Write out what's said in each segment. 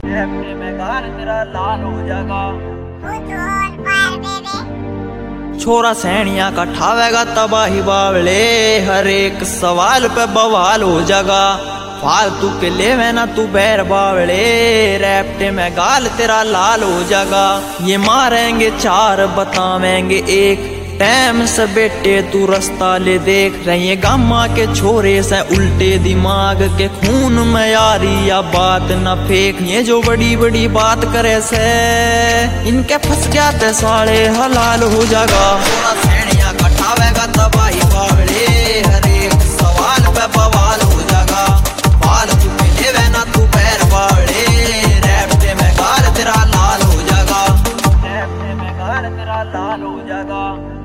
में गाल तेरा लाल हो जाएगा। छोरा सैनिया का ठावेगा तबाही बावले, हर एक सवाल पे बवाल हो जाएगा। फालतू के लेवे ना तू बैर बावले, रैप्टे में गाल तेरा लाल हो जाएगा। ये मारेंगे चार बतावेंगे एक, टाइम से बेटे तू रास्ता ले देख। रही गामा के छोरे से उल्टे दिमाग के, खून में यारी या बात न फेंक। ये जो बड़ी बड़ी बात करे से इनके फंस गया ते साले हलाल हो जाएगा। थोड़ा सैनिया कटावेगा तबाही बावले, हर एक सवाल पे बवाल हो जाएगा। फालतू के लेवे ना तू पैर बावले, रैप्टे में गाल तेरा लाल हो जाएगा। रैप्टे में गाल तेरा लाल हो जाएगा।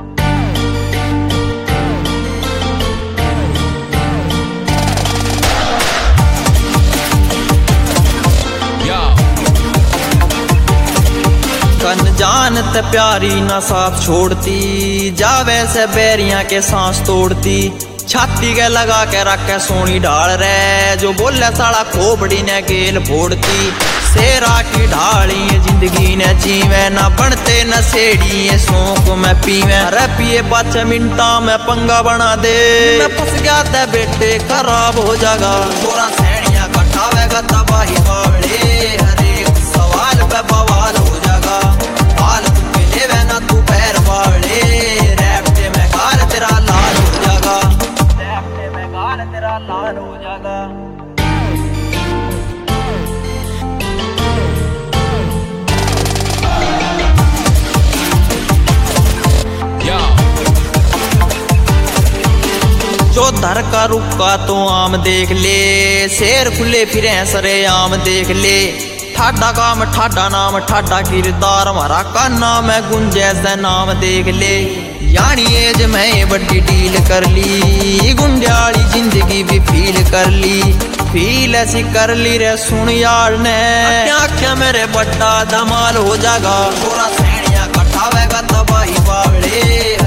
कन जानत प्यारी ना साथ छोड़ती, जावे से बैरियां के सांस तोड़ती। छाती के लगा के रखे सोनी ढाल रे, जो बोले साला खोपड़ी ने गेल फोड़ती। शेरा की ढाली जिंदगी ने जीवे, ना बनते न सेड़ी शौक में पीवे। अरे पिए 5 मिनटा में पंगा बना दे, मैं फंस गया ते बेटे खराब हो जाएगा। थोड़ा सैनिया कटावेगा तबाही बावले, हर एक सवाल पे बवाल हो जाएगा। फालतू के लेवे ना तू पैर बावले, रैप्टे में गाल तेरा लाल हो जाएगा। रैप्टे में गाल तेरा लाल हो जाएगा। जो धर का रुका तो आम देख ले, शेर खुले फिरे सरे आम देख ले। ठाडा काम ठाडा नाम ठाडा किरदार, हमारा का नाम है गुंजे से नाम देख ले। यानी एज में बड़ी डील कर ली, गुंडियाली जिंदगी भी फील कर ली। फील ऐसी कर ली रे सुन यार ने, क्या मेरे बड़ा धमाल हो जाएगा। थोड़ा सैनिया कटावेगा तबाही बावले।